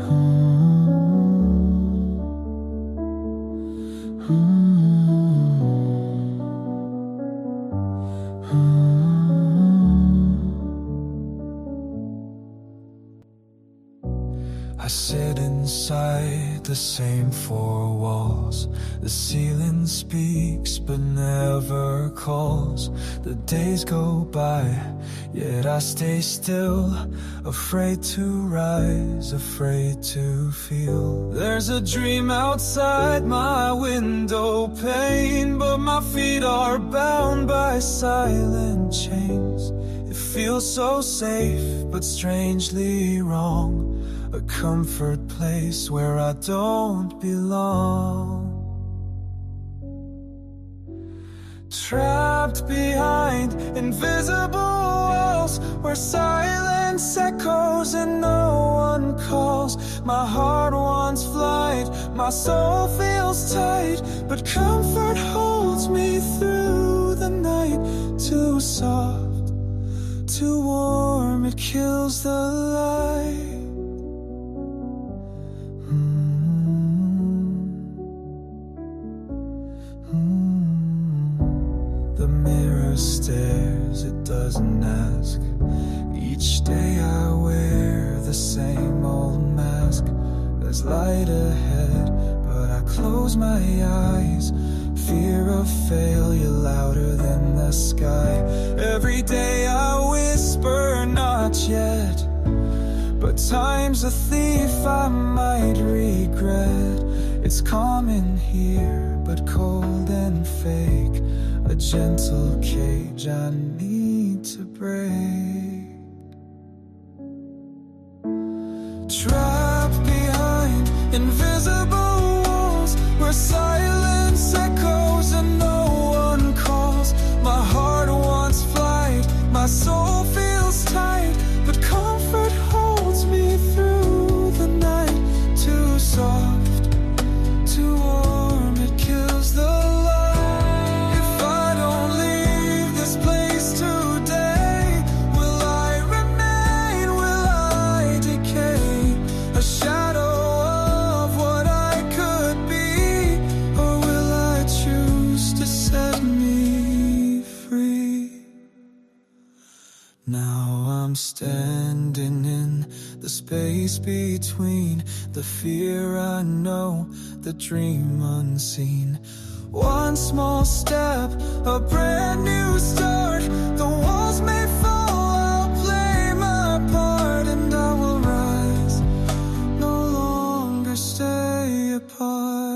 I sit inside the same four walls. The ceiling speaks but never calls. The days go by, yet I stay still, afraid to rise, afraid to feel. There's a dream outside my window pane, but my feet are bound by silent chains. It feels so safe, but strangely wrong. A comfort place where I don't belong. Trapped behind invisible walls, where silence echoes and no one calls. My heart wants flight, my soul feels tight, but comfort holds me through the night. Too soft, too warm, it kills the light. The mirror stares, it doesn't ask. Each day I wear the same old mask. There's light ahead, but I close my eyes. Fear of failure louder than the sky. Every day I whisper, not yet. But time's a thief I might regret. It's calm in here, but cold and fake. A gentle cage I need to break. Trapped behind invisible walls, where silence echoes and no one calls. My heart wants flight, my soul feels tight, but comfort holds me through the night. Too soft, too warm, it kills the light. Now I'm standing in the space between the fear I know, the dream unseen. One small step, a brand new start. The walls may fall, I'll play my part, and I will rise, no longer stay apart.